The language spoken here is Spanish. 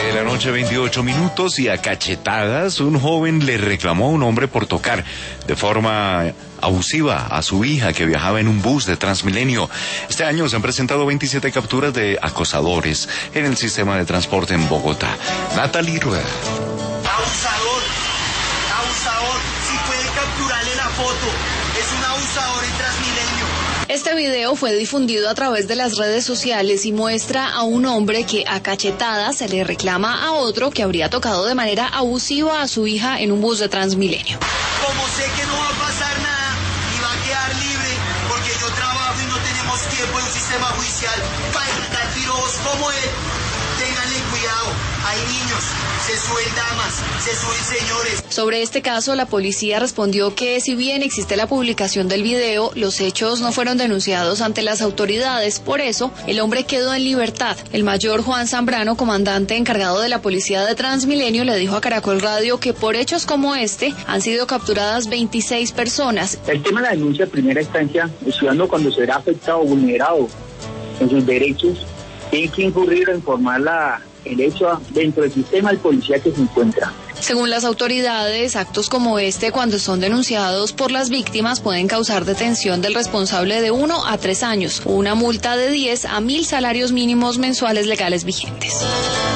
de la noche, 28 minutos, y a cachetadas un joven le reclamó a un hombre por tocar de forma abusiva a su hija que viajaba en un bus de Transmilenio. Este año se han presentado 27 capturas de acosadores en el sistema de transporte en Bogotá. Natalie Rueda. Abusador, si puede capturarle la foto, es un abusador en Transmilenio. Este video fue difundido a través de las redes sociales y muestra a un hombre que a cachetadas se le reclama a otro que habría tocado de manera abusiva a su hija en un bus de Transmilenio. Como sé que no va a pasar nada y va a quedar libre porque yo trabajo y no tenemos tiempo en un sistema judicial para evitar pirojos como él, ténganle cuidado, hay niños, se suben damas, se suben señores. Sobre este caso, la policía respondió que si bien existe la publicación del video, los hechos no fueron denunciados ante las autoridades. Por eso, el hombre quedó en libertad. El mayor Juan Zambrano, comandante encargado de la policía de Transmilenio, le dijo a Caracol Radio que por hechos como este han sido capturadas 26 personas. El tema de la denuncia de primera instancia, estudiando cuando será afectado o vulnerado en sus derechos, tiene que incurrir a informar el hecho dentro del sistema del policía que se encuentra. Según las autoridades, actos como este, cuando son denunciados por las víctimas, pueden causar detención del responsable de 1 a 3 años o una multa de 10 a 1.000 salarios mínimos mensuales legales vigentes.